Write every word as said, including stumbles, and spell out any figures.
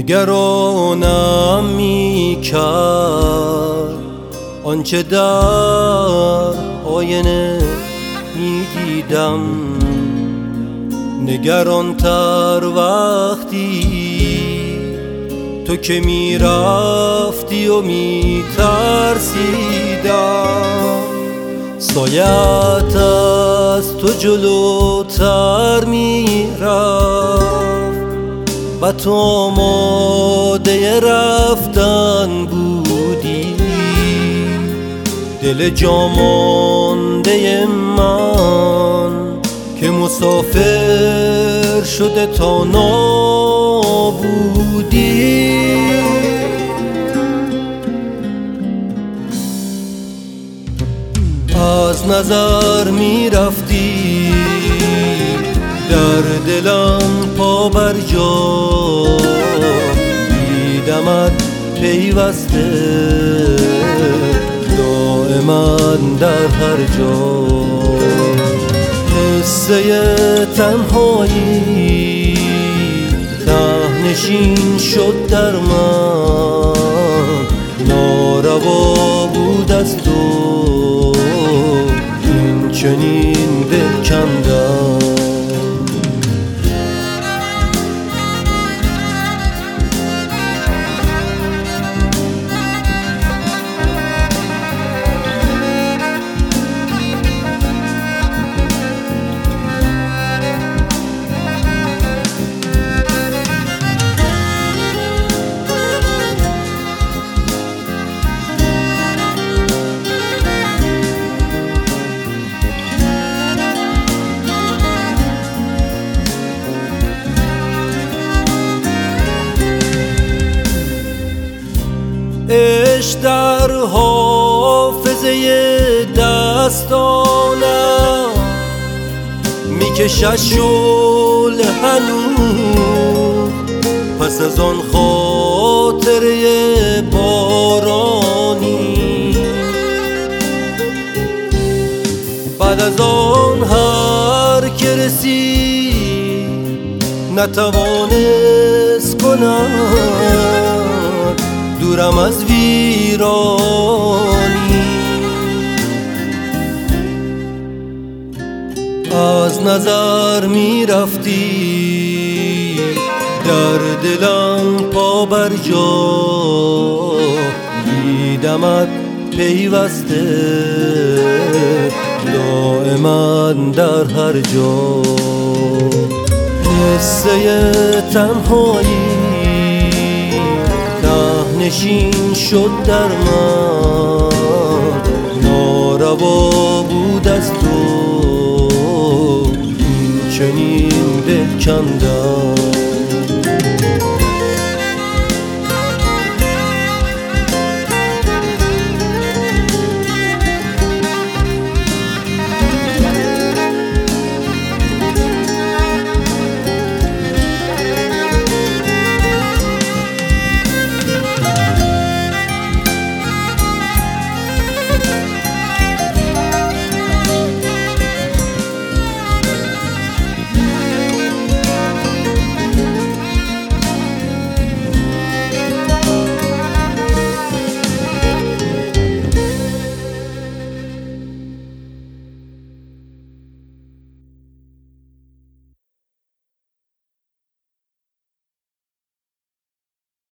نگرانم میکرد آنچه در آینه میدیدم، نگرانتر وقتی تو که میرفتی و میترسیدم. سایت از تو جلوتر میرفت و تو آماده رفتن بودی. دل جا مانده من که مسافر شده تا نابودی. از نظر می رفتی در دلم پا بر جا، دیدمت پیوسته دائما در هر جا. قصه تنهایی ته‌نشین شد در من، ناروا بود از تو این چنین دل کندن. عشق در حافظه دستانم میکشد شعله هنوز، پس از آن خاطره بارانی. بعد از آن هر که رسید نتوانست کند دورم از ویرانی. از نظر می رفتی در دلم پا بر جا، دیدمت پیوسته دائما در هر جا. قصه تنهایی نشین شد در من، ناروا بود از تو این چنین دل کندن.